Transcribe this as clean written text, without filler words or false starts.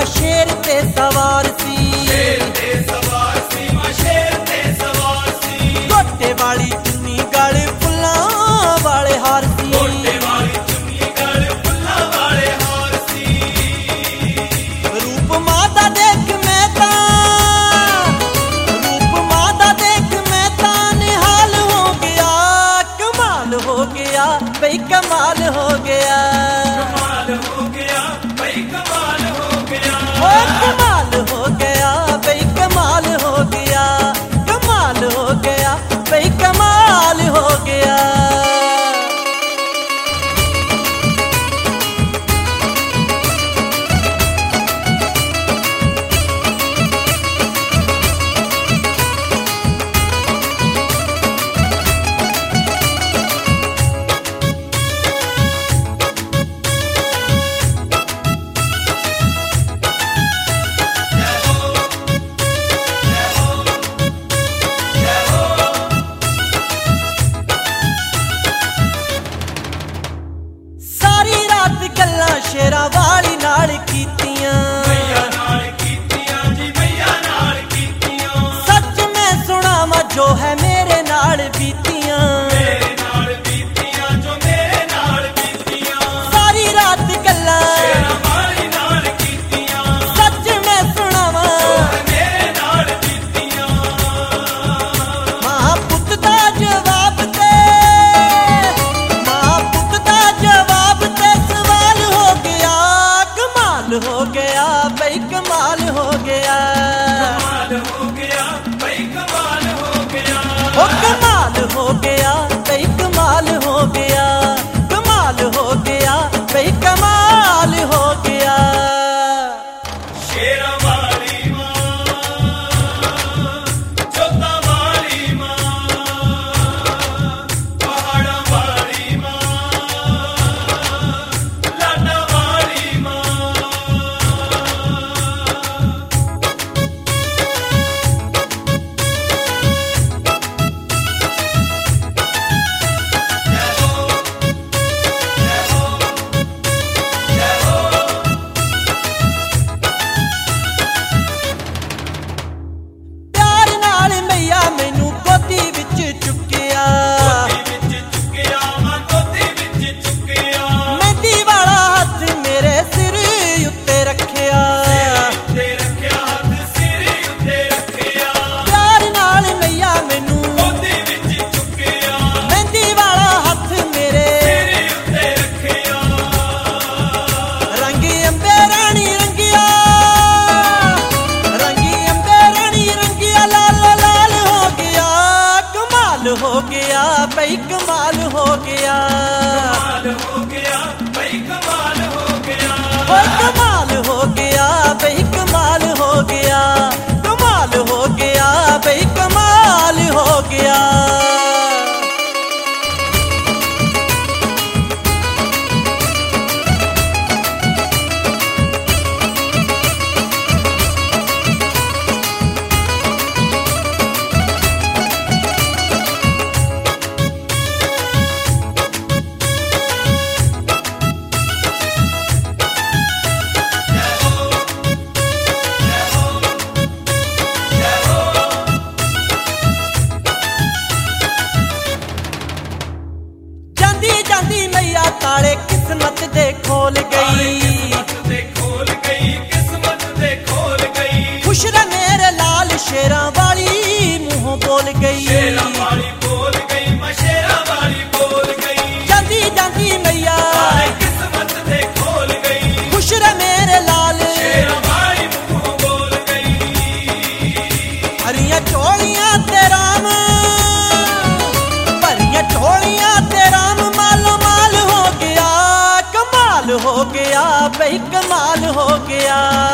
शेर ते सवार सी, शेर ते सवार सी, मां शेर ते सवार सी। गोटे वाली चुन्नी गल फुल्लां वाले हार सी, गोटे वाली चुन्नी गल फुल्लां वाले हार सी। रूप माता देख मैं तां, रूप माता देख मैं तां निहाल हो गया, कमाल हो गया बई कमाल हो गया, कमाल हो गया भाई कमाल हो गया। ओ कमाल हो गया बई कमाल हो गया, कमाल हो गया बई कमाल हो गया। सारी रात गल्लां शेरां वाली नाल कीतियां, मैया नाल कीतियां जी मैया नाल कीतियां। सच मैं सुनावां जो है मेरे नाल बीतियां, मेरे नाल बीतियां जो मेरे नाल बीतियां। सारी रात गल्लां शेरां वाली नाल कीतियां सच मैं सुनावां, मेरे नाल बीतियां। मां पुत दा जवाब ते, मां पुत दा जवाब ते सवाल हो गया, कमाल हो गया बई कमाल हो गया, कमाल हो गया भाई कमाल हो गया। ओ कमाल हो गया बई कमाल हो गया, कमाल हो गया बई कमाल हो गया। शेरां वाली मां, जोतां वाली मां, पहाड़ां वाली मां, लाडां वाली मां। प्यार नाल मैया मैनू गोदी विच चुकिया, गोदी विच चुकिया मां गोदी विच चुकिया। मेहंदी वाला हथ मेरे सिर उत्ते रखिया, उत्ते रखिया हथ सिर उत्ते रखिया। प्यार नाल मैया मैनू गोदी विच चुकिया मेहंदी वाला हथ मेरे, सिर उत्ते रखिया। रंगी अंबे रानी रंगिया, रंगी अंबे रानी रंगिया, लाल लाल हो गया, कमाल हो गया बई कमाल हो गया, कमाल हो गया भाई कमाल हो गया। ओ कमाल हो गया बई कमाल हो गया, कमाल हो गया बई कमाल हो गया। जांदी जांदी मैया ताले किस्मत दे खोल गई, किस्मत दे खोल गई, किस्मत दे खोल गई। खुश रह मेरे लाल शेरां वाली मुंहों बोल गई, शेरां वाली बोल गई मां शेरां वाली बोल गई। जांदी जांदी मैया ताले किस्मत दे खोल गई, खुश रह मेरे लाल, शेरां वाली मुंह बोल गई। हरियां चोलियां ते राम, भरियां चोलियां ते राम, मालो माल हो गया, कमाल हो गया बई कमाल हो गया।